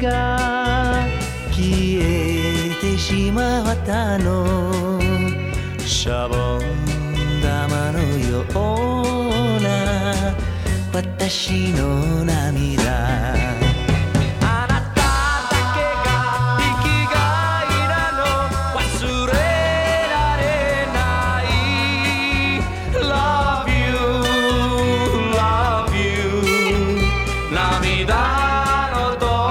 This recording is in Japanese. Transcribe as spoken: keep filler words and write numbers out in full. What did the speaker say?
が消えてしまったの。シャボン玉のような私の涙